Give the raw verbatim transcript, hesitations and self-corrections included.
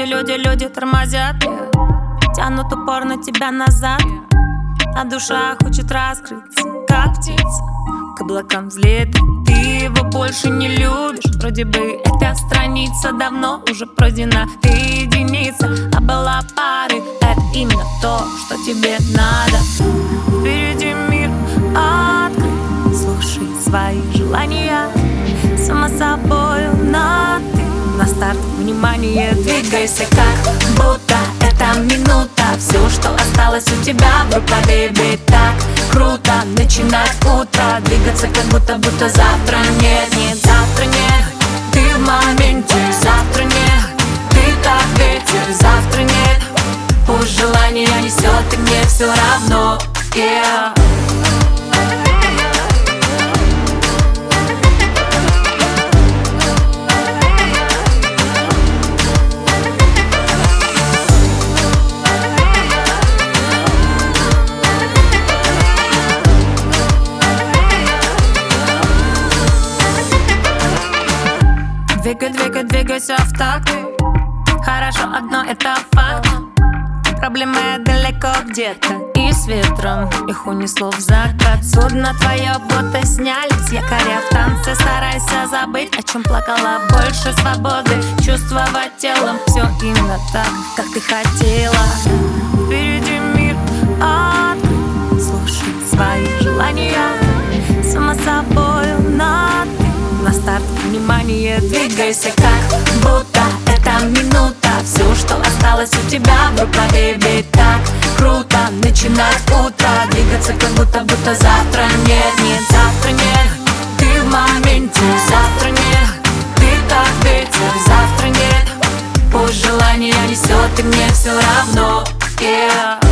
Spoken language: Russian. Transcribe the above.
люди, люди тормозят, yeah. Тянут упор на тебя назад, а душа хочет раскрыться, как птица, к облакам взлетит. Ты его больше не любишь, вроде бы эта страница давно уже пройдена. Ты единица, а была парой. Это именно то, что тебе надо. Впереди мир открыт, слушай свои желания. Само собой на ты, на старт, внимание, двигайся, как будто это минута. Все, что осталось у тебя в руках, бэйби, так круто. Начинать утро, двигаться, как будто, будто завтра нет. Нет, завтра нет, ты в моменте. Завтра нет, ты как ветер. Завтра нет, пусть желание несет, и мне все равно, yeah. Двигай, двигай, двигайся в такт. Хорошо, одно это факт. Проблемы далеко где-то и с ветром их унесло в закат. Судно твое будто сняли с якоря. В танце старайся забыть, о чем плакала. Больше свободы чувствовать телом. Все именно так, как ты хотела. Впереди мир открыт, слушай свои желания. Само собой на ты, на старт, внимание, двигайся, как будто это минута. Все, что осталось у тебя в руках, бэйби, так круто. Начинать утро, двигаться, как будто, будто завтра нет. Нет, завтра нет, ты в моменте. Завтра нет, ты как ветер. Завтра нет, пусть желание несет, и мне все равно, yeah.